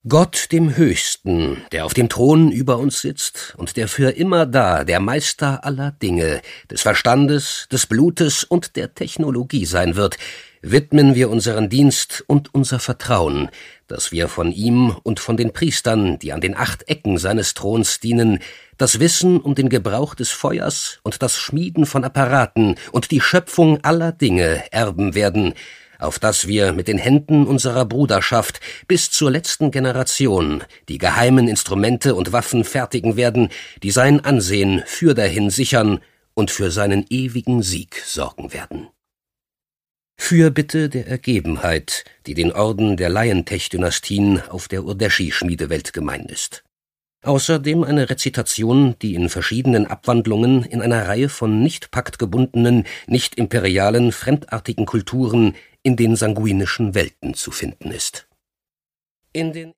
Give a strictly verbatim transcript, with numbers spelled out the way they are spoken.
Gott dem Höchsten, der auf dem Thron über uns sitzt und der für immer da, der Meister aller Dinge, des Verstandes, des Blutes und der Technologie sein wird, widmen wir unseren Dienst und unser Vertrauen, dass wir von ihm und von den Priestern, die an den acht Ecken seines Throns dienen, das Wissen um den Gebrauch des Feuers und das Schmieden von Apparaten und die Schöpfung aller Dinge erben werden, auf dass wir mit den Händen unserer Bruderschaft bis zur letzten Generation die geheimen Instrumente und Waffen fertigen werden, die sein Ansehen fürdahin sichern und für seinen ewigen Sieg sorgen werden. Fürbitte der Ergebenheit, die den Orden der Laientech-Dynastien auf der Urdeschi-Schmiedewelt gemein ist. Außerdem eine Rezitation, die in verschiedenen Abwandlungen in einer Reihe von nicht paktgebundenen, nicht imperialen, fremdartigen Kulturen in den sanguinischen Welten zu finden ist. In den